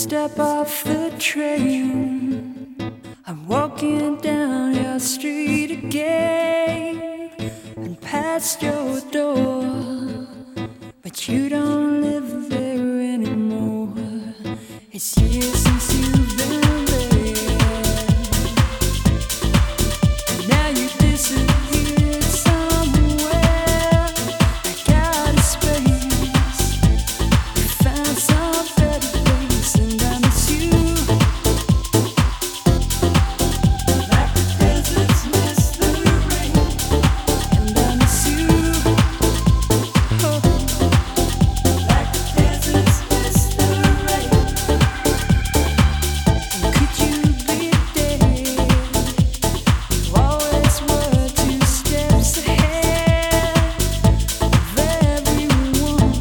step off the train, I'm walking down your street again and past your door, but you don't live there anymore. It's years since you've been there, and now you disappeared somewhere. I got a space, you found some better place, and I miss you like the deserts miss the rain, and I miss you like the deserts miss the rain. And could you be there? You always were 2 steps ahead of everyone.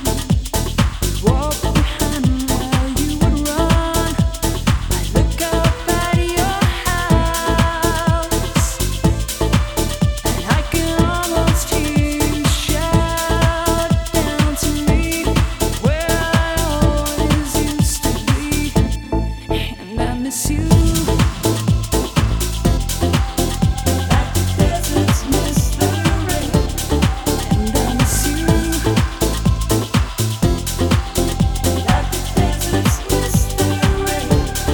Walk behind while you would run. I look up at your house, and I can almost hear you shout down to me where I always used to be, and I miss you like the deserts miss the rain, and I miss you like the deserts miss the rain.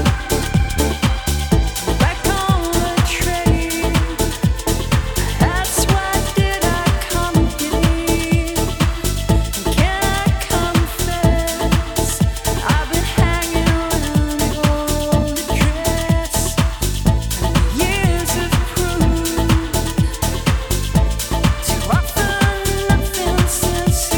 Back on the train, that's why did I come again? Can I confess, I've been hanging around your old address, and the years have proved to offer nothing since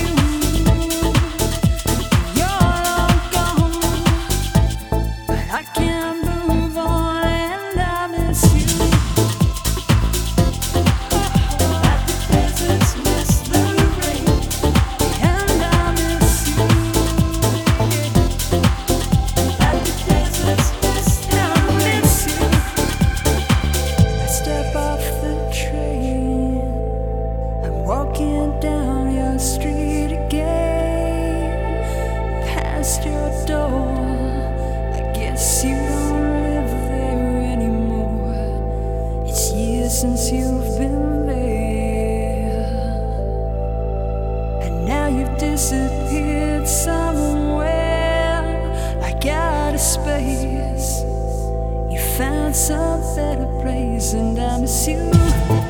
you're long gone, but I can't move on, and I miss you like the deserts miss the rain, and I miss you like the deserts miss the rain. I miss you. I step off the train, I'm walking down your street again, past your door. I guess you don't live there anymore. It's years since you've been there, and now you've disappeared somewhere. I got a space, you found some better place, and I miss you.